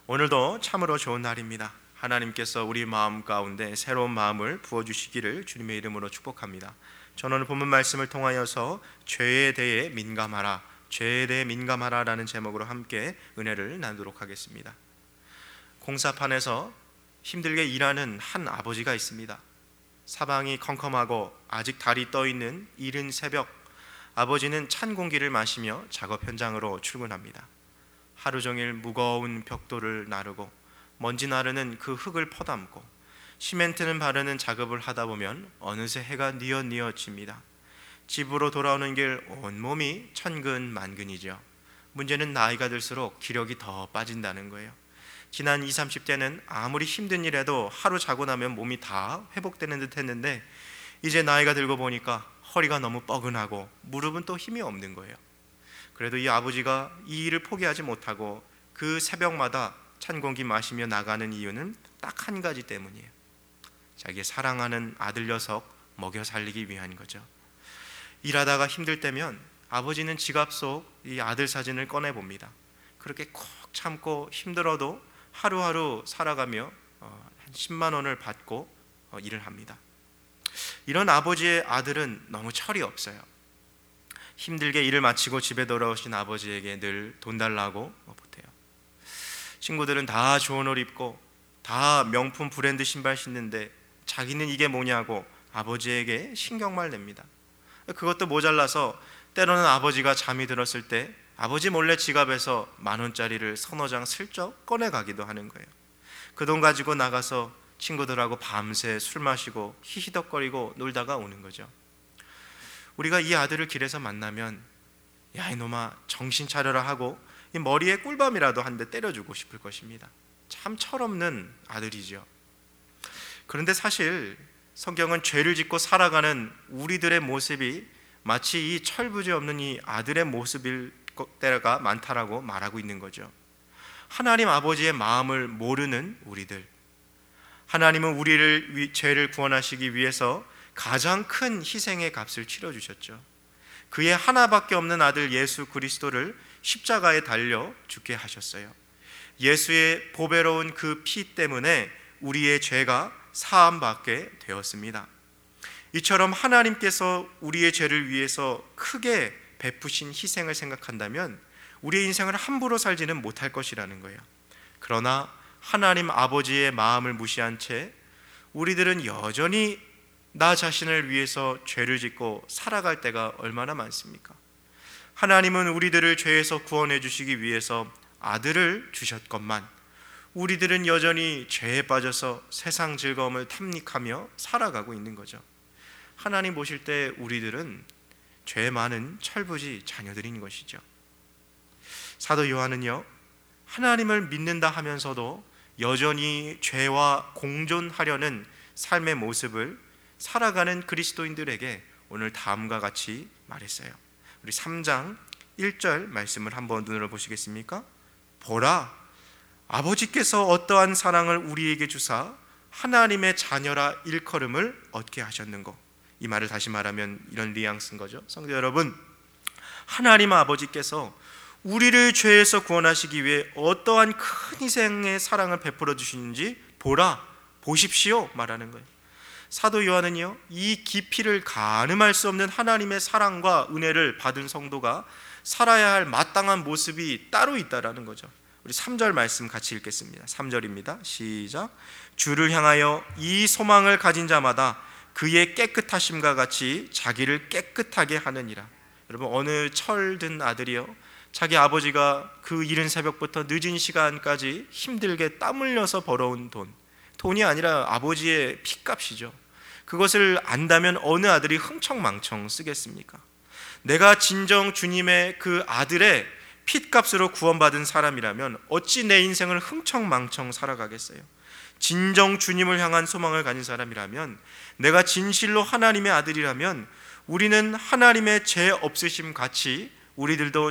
오늘도 참으로 좋은 날입니다. 하나님께서 우리 마음 가운데 새로운 마음을 부어주시기를 주님의 이름으로 축복합니다. 저는 오늘 본문 말씀을 통하여서 죄에 대해 민감하라, 죄에 대해 민감하라라는 제목으로 함께 은혜를 나누도록 하겠습니다. 공사판에서 힘들게 일하는 한 아버지가 있습니다. 사방이 컴컴하고 아직 달이 떠있는 이른 새벽, 아버지는 찬 공기를 마시며 작업 현장으로 출근합니다. 하루 종일 무거운 벽돌을 나르고 먼지 나르는 그 흙을 퍼담고 시멘트는 바르는 작업을 하다 보면 어느새 해가 뉘어집니다. 집으로 돌아오는 길 온몸이 천근만근이죠. 문제는 나이가 들수록 기력이 더 빠진다는 거예요. 지난 20, 30대는 아무리 힘든 일해도 하루 자고 나면 몸이 다 회복되는 듯 했는데 이제 나이가 들고 보니까 허리가 너무 뻐근하고 무릎은 또 힘이 없는 거예요. 그래도 이 아버지가 이 일을 포기하지 못하고 그 새벽마다 찬 공기 마시며 나가는 이유는 딱 한 가지 때문이에요. 자기 사랑하는 아들 녀석 먹여 살리기 위한 거죠. 일하다가 힘들 때면 아버지는 지갑 속 이 아들 사진을 꺼내봅니다. 그렇게 콕 참고 힘들어도 하루하루 살아가며 한 10만 원을 받고 일을 합니다. 이런 아버지의 아들은 너무 철이 없어요. 힘들게 일을 마치고 집에 돌아오신 아버지에게 늘 돈 달라고 보태요. 친구들은 다 좋은 옷 입고 다 명품 브랜드 신발 신는데 자기는 이게 뭐냐고 아버지에게 신경말 냅니다. 그것도 모자라서 때로는 아버지가 잠이 들었을 때 아버지 몰래 지갑에서 10,000원짜리를 서너 장 슬쩍 꺼내가기도 하는 거예요. 그 돈 가지고 나가서 친구들하고 밤새 술 마시고 히히덕거리고 놀다가 오는 거죠. 우리가 이 아들을 길에서 만나면 야 이놈아 정신 차려라 하고 이 머리에 꿀밤이라도 한 대 때려주고 싶을 것입니다. 참 철없는 아들이죠. 그런데 사실 성경은 죄를 짓고 살아가는 우리들의 모습이 마치 이 철부지 없는 이 아들의 모습일 때가 많다라고 말하고 있는 거죠. 하나님 아버지의 마음을 모르는 우리들, 하나님은 우리를 죄를 구원하시기 위해서 가장 큰 희생의 값을 치러주셨죠. 그의 하나밖에 없는 아들 예수 그리스도를 십자가에 달려 죽게 하셨어요. 예수의 보배로운 그 피 때문에 우리의 죄가 사함받게 되었습니다. 이처럼 하나님께서 우리의 죄를 위해서 크게 베푸신 희생을 생각한다면 우리의 인생을 함부로 살지는 못할 것이라는 거예요. 그러나 하나님 아버지의 마음을 무시한 채 우리들은 여전히 나 자신을 위해서 죄를 짓고 살아갈 때가 얼마나 많습니까? 하나님은 우리들을 죄에서 구원해 주시기 위해서 아들을 주셨건만 우리들은 여전히 죄에 빠져서 세상 즐거움을 탐닉하며 살아가고 있는 거죠. 하나님 보실 때 우리들은 죄 많은 철부지 자녀들인 것이죠. 사도 요한은요, 하나님을 믿는다 하면서도 여전히 죄와 공존하려는 삶의 모습을 살아가는 그리스도인들에게 오늘 다음과 같이 말했어요. 우리 3장 1절 말씀을 한번 눈으로 보시겠습니까? 보라, 아버지께서 어떠한 사랑을 우리에게 주사 하나님의 자녀라 일컬음을 얻게 하셨는고. 이 말을 다시 말하면 이런 뉘앙스인 거죠. 성도 여러분, 하나님 아버지께서 우리를 죄에서 구원하시기 위해 어떠한 큰 희생의 사랑을 베풀어 주시는지 보라, 보십시오 말하는 거예요. 사도 요한은요, 이 깊이를 가늠할 수 없는 하나님의 사랑과 은혜를 받은 성도가 살아야 할 마땅한 모습이 따로 있다라는 거죠. 우리 3절 말씀 같이 읽겠습니다. 3절입니다. 시작. 주를 향하여 이 소망을 가진 자마다 그의 깨끗하심과 같이 자기를 깨끗하게 하느니라. 여러분, 어느 철든 아들이요, 자기 아버지가 그 이른 새벽부터 늦은 시간까지 힘들게 땀 흘려서 벌어온 돈이 아니라 아버지의 핏값이죠. 그것을 안다면 어느 아들이 흥청망청 쓰겠습니까? 내가 진정 주님의 그 아들의 핏값으로 구원받은 사람이라면 어찌 내 인생을 흥청망청 살아가겠어요? 진정 주님을 향한 소망을 가진 사람이라면, 내가 진실로 하나님의 아들이라면 우리는 하나님의 죄 없으심 같이 우리들도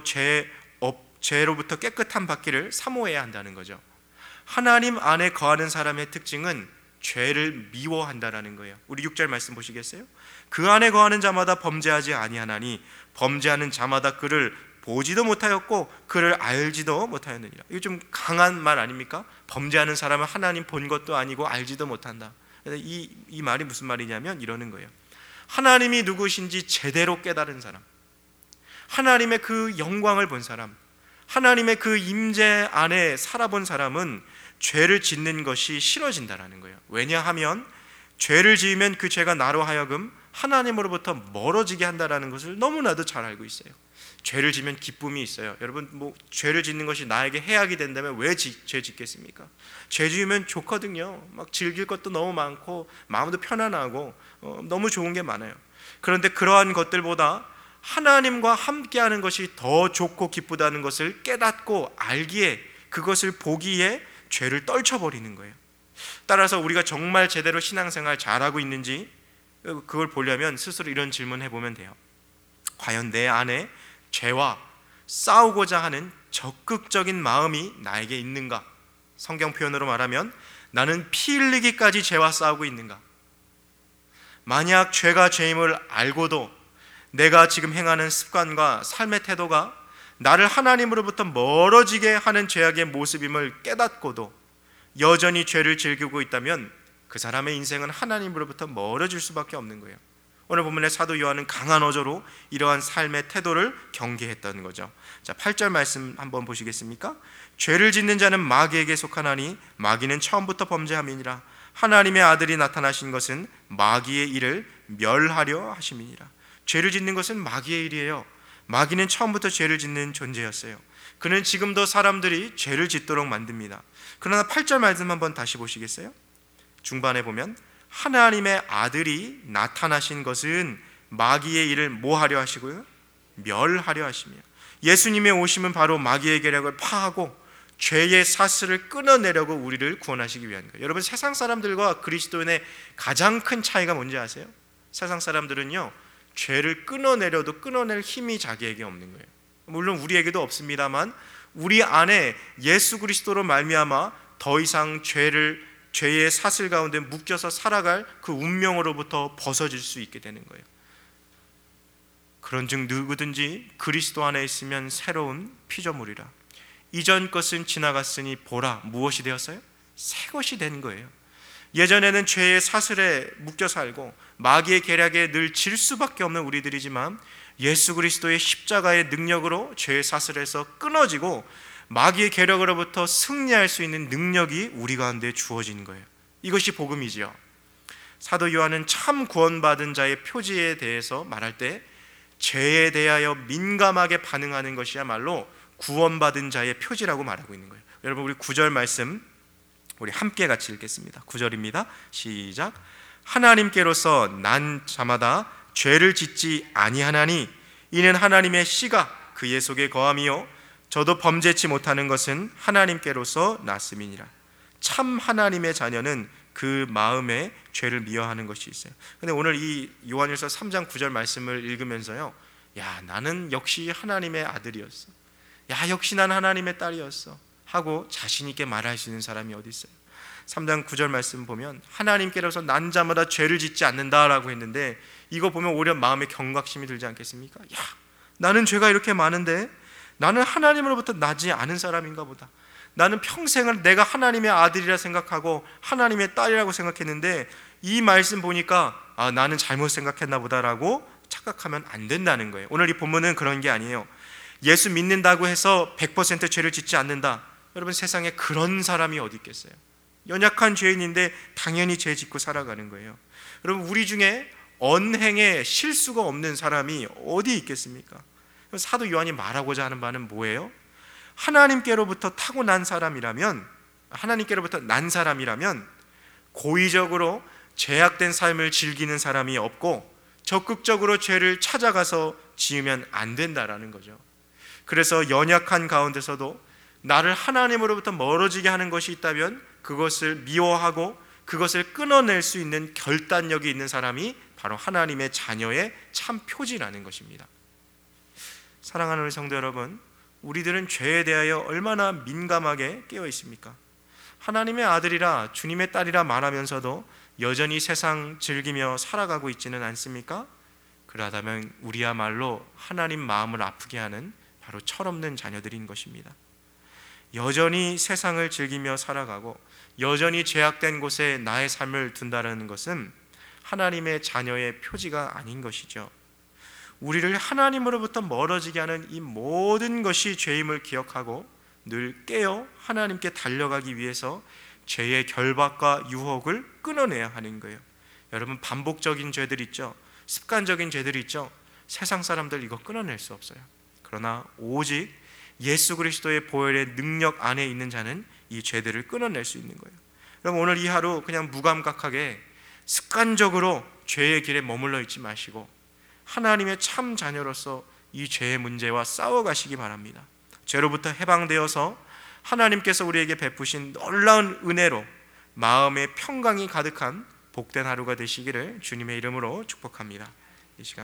죄로부터 깨끗함 받기를 사모해야 한다는 거죠. 하나님 안에 거하는 사람의 특징은 죄를 미워한다라는 거예요. 우리 6절 말씀 보시겠어요? 그 안에 거하는 자마다 범죄하지 아니하나니 범죄하는 자마다 그를 보지도 못하였고 그를 알지도 못하였느니라. 이거 좀 강한 말 아닙니까? 범죄하는 사람은 하나님 본 것도 아니고 알지도 못한다. 이 말이 무슨 말이냐면 이러는 거예요. 하나님이 누구신지 제대로 깨달은 사람, 하나님의 그 영광을 본 사람, 하나님의 그 임재 안에 살아본 사람은 죄를 짓는 것이 싫어진다라는 거예요. 왜냐하면 죄를 지으면 그 죄가 나로 하여금 하나님으로부터 멀어지게 한다라는 것을 너무나도 잘 알고 있어요. 죄를 지면 기쁨이 있어요. 여러분, 죄를 짓는 것이 나에게 해악이 된다면 왜 죄 짓겠습니까? 죄 지으면 좋거든요. 막 즐길 것도 너무 많고 마음도 편안하고 너무 좋은 게 많아요. 그런데 그러한 것들보다 하나님과 함께하는 것이 더 좋고 기쁘다는 것을 깨닫고 알기에, 그것을 보기에 죄를 떨쳐버리는 거예요. 따라서 우리가 정말 제대로 신앙생활 잘하고 있는지 그걸 보려면 스스로 이런 질문을 해보면 돼요. 과연 내 안에 죄와 싸우고자 하는 적극적인 마음이 나에게 있는가? 성경 표현으로 말하면 나는 피 흘리기까지 죄와 싸우고 있는가? 만약 죄가 죄임을 알고도 내가 지금 행하는 습관과 삶의 태도가 나를 하나님으로부터 멀어지게 하는 죄악의 모습임을 깨닫고도 여전히 죄를 즐기고 있다면 그 사람의 인생은 하나님으로부터 멀어질 수밖에 없는 거예요. 오늘 본문의 사도 요한은 강한 어조로 이러한 삶의 태도를 경계했던 거죠. 자, 8절 말씀 한번 보시겠습니까? 죄를 짓는 자는 마귀에게 속하나니 마귀는 처음부터 범죄함이니라. 하나님의 아들이 나타나신 것은 마귀의 일을 멸하려 하심이니라. 죄를 짓는 것은 마귀의 일이에요. 마귀는 처음부터 죄를 짓는 존재였어요. 그는 지금도 사람들이 죄를 짓도록 만듭니다. 그러나 8절 말씀 한번 다시 보시겠어요? 중반에 보면 하나님의 아들이 나타나신 것은 마귀의 일을 뭐 하려 하시고요? 멸하려 하시며, 예수님의 오심은 바로 마귀의 계략을 파하고 죄의 사슬을 끊어내려고 우리를 구원하시기 위한 거예요. 여러분, 세상 사람들과 그리스도인의 가장 큰 차이가 뭔지 아세요? 세상 사람들은요, 죄를 끊어내려도 끊어낼 힘이 자기에게 없는 거예요. 물론 우리에게도 없습니다만 우리 안에 예수 그리스도로 말미암아 더 이상 죄의 사슬 가운데 묶여서 살아갈 그 운명으로부터 벗어질 수 있게 되는 거예요. 그런즉 누구든지 그리스도 안에 있으면 새로운 피조물이라. 이전 것은 지나갔으니 보라, 무엇이 되었어요? 새 것이 된 거예요. 예전에는 죄의 사슬에 묶여 살고 마귀의 계략에 늘 질 수밖에 없는 우리들이지만 예수 그리스도의 십자가의 능력으로 죄의 사슬에서 끊어지고 마귀의 계략으로부터 승리할 수 있는 능력이 우리 가운데 주어진 거예요. 이것이 복음이지요. 사도 요한은 참 구원받은 자의 표지에 대해서 말할 때 죄에 대하여 민감하게 반응하는 것이야말로 구원받은 자의 표지라고 말하고 있는 거예요. 여러분, 우리 9절 말씀 우리 함께 같이 읽겠습니다. 9절입니다. 시작. 하나님께로서 난 자마다 죄를 짓지 아니하나니 이는 하나님의 씨가 그의 속에 거함이요 저도 범죄치 못하는 것은 하나님께로서 났음이니라. 참 하나님의 자녀는 그 마음에 죄를 미워하는 것이 있어요. 근데 오늘 이 요한일서 3장 9절 말씀을 읽으면서요, 야, 나는 역시 하나님의 아들이었어, 야, 역시 난 하나님의 딸이었어 하고 자신 있게 말할 수 있는 사람이 어디 있어요? 3장 9절 말씀 보면 하나님께로서 난 자마다 죄를 짓지 않는다라고 했는데, 이거 보면 오히려 마음에 경각심이 들지 않겠습니까? 야, 나는 죄가 이렇게 많은데 나는 하나님으로부터 나지 않은 사람인가 보다. 나는 평생을 내가 하나님의 아들이라 생각하고 하나님의 딸이라고 생각했는데 이 말씀 보니까 나는 잘못 생각했나 보다라고 착각하면 안 된다는 거예요. 오늘 이 본문은 그런 게 아니에요. 예수 믿는다고 해서 100% 죄를 짓지 않는다. 여러분, 세상에 그런 사람이 어디 있겠어요? 연약한 죄인인데 당연히 죄 짓고 살아가는 거예요. 여러분, 우리 중에 언행에 실수가 없는 사람이 어디 있겠습니까? 사도 요한이 말하고자 하는 바는 뭐예요? 하나님께로부터 타고난 사람이라면, 하나님께로부터 난 사람이라면 고의적으로 죄악된 삶을 즐기는 사람이 없고 적극적으로 죄를 찾아가서 지으면 안 된다라는 거죠. 그래서 연약한 가운데서도 나를 하나님으로부터 멀어지게 하는 것이 있다면 그것을 미워하고 그것을 끊어낼 수 있는 결단력이 있는 사람이 바로 하나님의 자녀의 참 표지라는 것입니다. 사랑하는 우리 성도 여러분, 우리들은 죄에 대하여 얼마나 민감하게 깨어 있습니까? 하나님의 아들이라 주님의 딸이라 말하면서도 여전히 세상 즐기며 살아가고 있지는 않습니까? 그러다면 우리야말로 하나님 마음을 아프게 하는 바로 철없는 자녀들인 것입니다. 여전히 세상을 즐기며 살아가고 여전히 죄악된 곳에 나의 삶을 둔다는 것은 하나님의 자녀의 표지가 아닌 것이죠. 우리를 하나님으로부터 멀어지게 하는 이 모든 것이 죄임을 기억하고 늘 깨어 하나님께 달려가기 위해서 죄의 결박과 유혹을 끊어내야 하는 거예요. 여러분, 반복적인 죄들 있죠. 습관적인 죄들 있죠. 세상 사람들 이거 끊어낼 수 없어요. 그러나 오직 예수 그리스도의 보혈의 능력 안에 있는 자는 이 죄들을 끊어낼 수 있는 거예요. 여러분, 오늘 이 하루 그냥 무감각하게 습관적으로 죄의 길에 머물러 있지 마시고 하나님의 참 자녀로서 이 죄의 문제와 싸워가시기 바랍니다. 죄로부터 해방되어서 하나님께서 우리에게 베푸신 놀라운 은혜로 마음의 평강이 가득한 복된 하루가 되시기를 주님의 이름으로 축복합니다. 이 시간